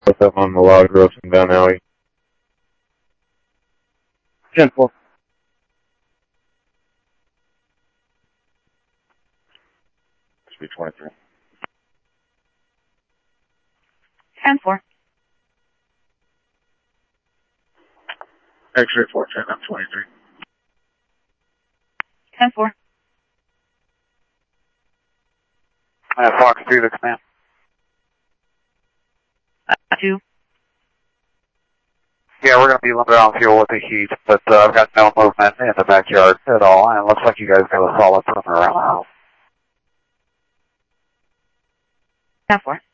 What's up on the log roasting down alley? 10-4. Speed 23. 10-4. X-ray 410, I'm 23. 10-4. Fox 2 to command. 2. Yeah, we're going to be limited on fuel with the heat, but I've got no movement in the backyard at all, and it looks like you guys got a solid perimeter around the house. 10-4.